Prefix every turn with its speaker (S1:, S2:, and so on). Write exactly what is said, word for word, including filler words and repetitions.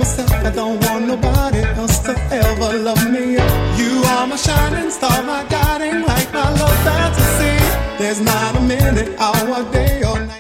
S1: myself. I don't want nobody else to ever love me. You are my shining star, my guiding light, my love fantasy. There's not a minute, hour, day or night.